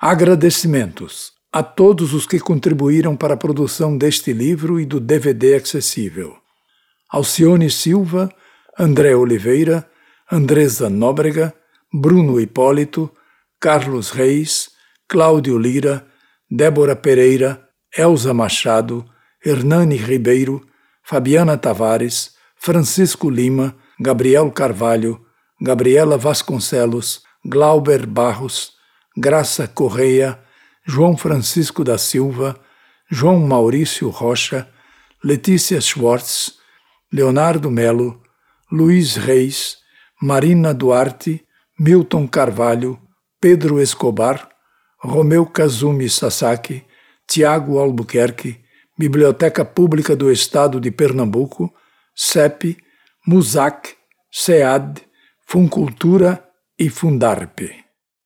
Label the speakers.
Speaker 1: Agradecimentos a todos os que contribuíram para a produção deste livro e do DVD acessível. Alcione Silva, André Oliveira, Andresa Nóbrega, Bruno Hipólito, Carlos Reis, Cláudio Lira, Débora Pereira, Elza Machado, Hernani Ribeiro, Fabiana Tavares, Francisco Lima, Gabriel Carvalho, Gabriela Vasconcelos, Glauber Barros, Graça Correia, João Francisco da Silva, João Maurício Rocha, Letícia Schwartz, Leonardo Melo, Luiz Reis, Marina Duarte, Milton Carvalho, Pedro Escobar, Romeu Kazumi Sasaki, Tiago Albuquerque, Biblioteca Pública do Estado de Pernambuco, CEP, MUSAC, SEAD, Funcultura e Fundarpe.